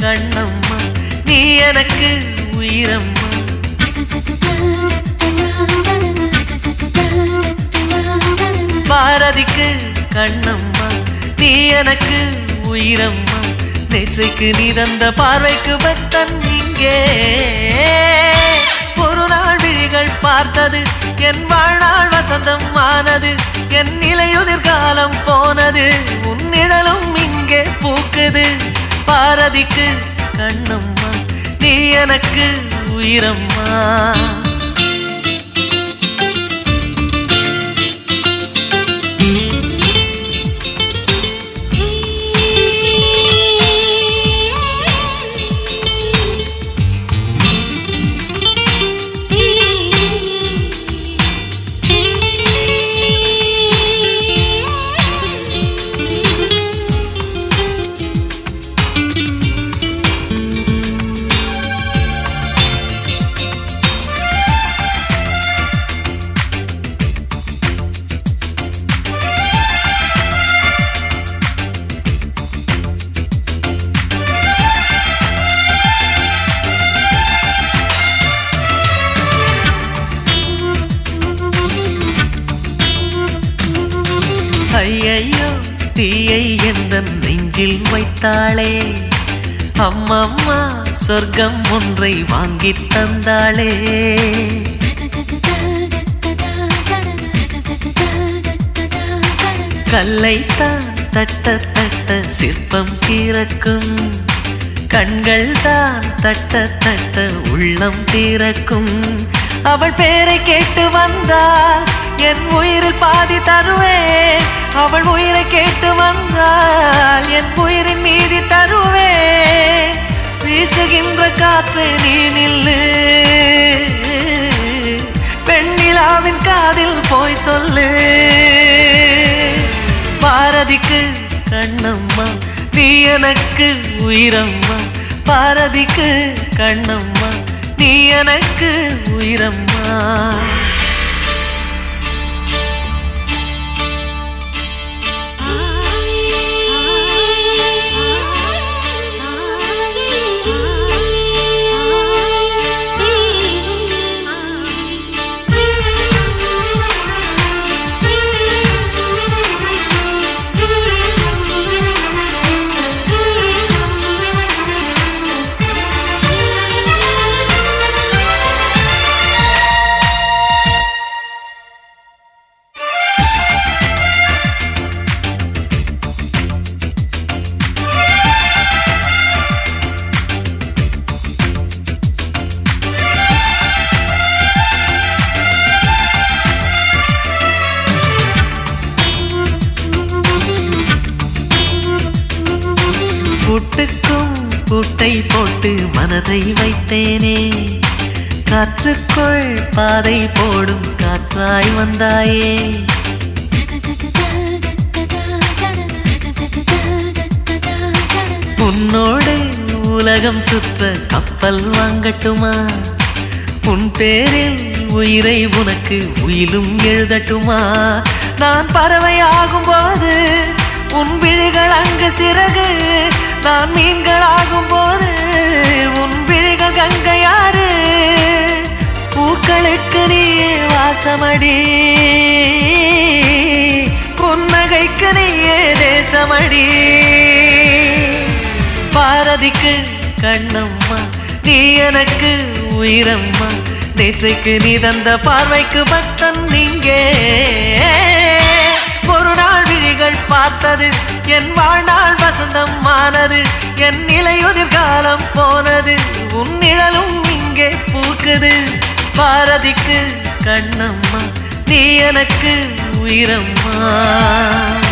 கண்ணம்மா நீ எனக்கு உயிரம்மா. பாரதிக்கு கண்ணம்மா நீ எனக்கு உயிரம்மா. நேற்றைக்கு நீ தந்த பார்வைக்கு பக்தன் இங்கே. ஒரு நாள் விழிகள் பார்த்தது என் வாழ்நாள் வசந்தம் ஆனது. என் இலையுதிர் காலம் போனது உன் நிழலும் இங்கே பூக்குது. பாரதிக்கு கண்ணம்மா நீ எனக்கு உயிரம்மா. ஐயையோ தீயை எந்த நெஞ்சில் வைத்தாளே. அம்மம்மா சொர்க்கம் ஒன்றை வாங்கி தந்தாளே. கல்லைத்தான் தட்ட தட்ட சிற்பம் திறக்கும். கண்கள் தான் தட்ட தட்ட உள்ளம் திறக்கும். அவள் பேரை கேட்டு வந்தால் என் உயிரில் பாதி தருவேன். அவள் உயிரை கேட்டு வந்தால் என் உயிரின் மீதி தருவேன். வீசுகின்ற காற்றை நீ நில்லு, பெண்ணிலாவின் காதில் போய் சொல்லு. பாரதிக்கு கண்ணம்மா நீ எனக்கு உயிரம்மா. பாரதிக்கு கண்ணம்மா நீ எனக்கு உயிரம்மா. பூட்டுக்கும் பூட்டை போட்டு மனதை வைத்தேனே. காற்றுக்குள் பாதை போடும் காற்றாய் வந்தாயே. உன்னோடு உலகம் சுற்ற கப்பல் வாங்கட்டுமா? உன் பேரில் உயிரை உனக்கு உயிலும் எழுதட்டுமா? நான் பறவையாகும் போது உன் விழிகள் அங்கு சிறகு. நான் மீன்களாகும் போது உன் விழிகள் கங்கையாறு. பூக்களுக்கு நீயே வாசமடி, புன்னகைக்கு நீயே தேசமடி. பாரதிக்கு கண்ணம்மா நீ எனக்கு உயிரம்மா. நேற்றைக்கு நீ தந்த பார்வைக்கு பக்தன் இங்கே. ஒரு நாள் விழிகள் பார்த்தது என் வாழ்நாள் வசந்தம் ஆனது. என் இலையுதிர் காலம் போனது உன் நிழலும் இங்கே பூக்குது. பாரதிக்கு கண்ணம்மா நீ எனக்கு உயிரம்மா.